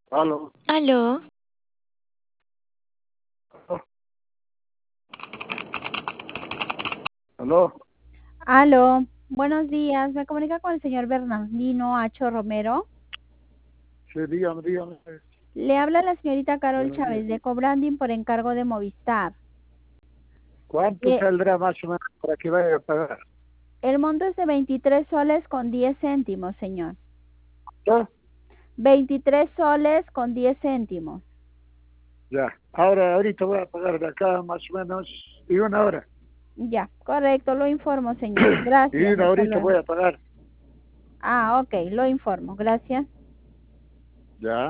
Aló. Aló, Aló. Aló, buenos días. Me comunica con el señor Bernardino Acho Romero. Sí, dígame. Le habla la señorita Carol Buenos días. Chávez de Cobranding por encargo de Movistar. ¿Cuánto Eh, saldrá más o menos para que vaya a pagar? el monto es de 23 soles con 10 céntimos, señor. ¿Ya? 23 soles con 10 céntimos. Ya. Ahorita voy a pagar de acá más o menos y una hora. Ya, correcto, lo informo, señor. Y Gracias, una hasta horita luego. voy a pagar. Ah, ok, lo informo. Gracias. Ya.